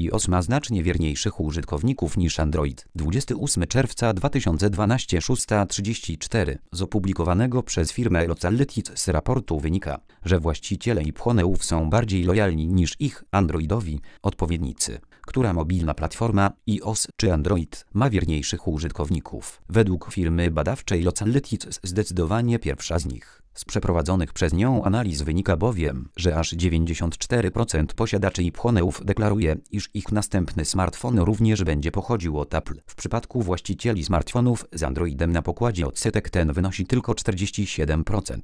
iOS ma znacznie wierniejszych użytkowników niż Android. 28 czerwca 2012 6:34 z opublikowanego przez firmę Localytics raportu wynika, że właściciele iPhone'ów są bardziej lojalni niż ich androidowi odpowiednicy. Która mobilna platforma, iOS czy Android, ma wierniejszych użytkowników? Według firmy badawczej Localytics zdecydowanie pierwsza z nich. Z przeprowadzonych przez nią analiz wynika bowiem, że aż 94% posiadaczy iPhone'ów deklaruje, iż ich następny smartfon również będzie pochodził od Apple. W przypadku właścicieli smartfonów z Androidem na pokładzie odsetek ten wynosi tylko 47%.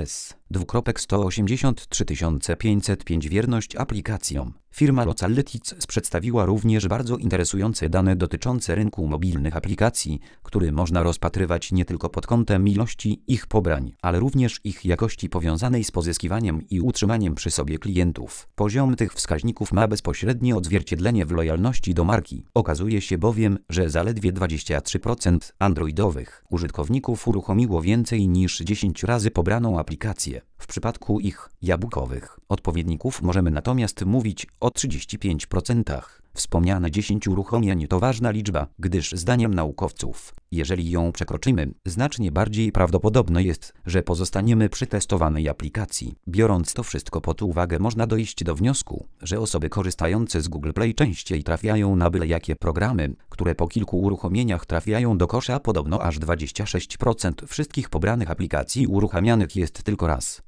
S:183 505 Wierność aplikacjom. Firma Localytics przedstawiła również bardzo interesujące dane dotyczące rynku mobilnych aplikacji, który można rozpatrywać nie tylko pod kątem ilości ich pobrań, ale również ich jakości powiązanej z pozyskiwaniem i utrzymaniem przy sobie klientów. Poziom tych wskaźników ma bezpośrednie odzwierciedlenie w lojalności do marki. Okazuje się bowiem, że zaledwie 23% androidowych użytkowników uruchomiło więcej niż 10 razy pobraną aplikację. W przypadku ich jabłkowych odpowiedników możemy natomiast mówić o 35%. Wspomniane 10 uruchomień to ważna liczba, gdyż zdaniem naukowców, jeżeli ją przekroczymy, znacznie bardziej prawdopodobne jest, że pozostaniemy przy testowanej aplikacji. Biorąc to wszystko pod uwagę, można dojść do wniosku, że osoby korzystające z Google Play częściej trafiają na byle jakie programy, które po kilku uruchomieniach trafiają do kosza. Podobno aż 26% wszystkich pobranych aplikacji uruchamianych jest tylko raz.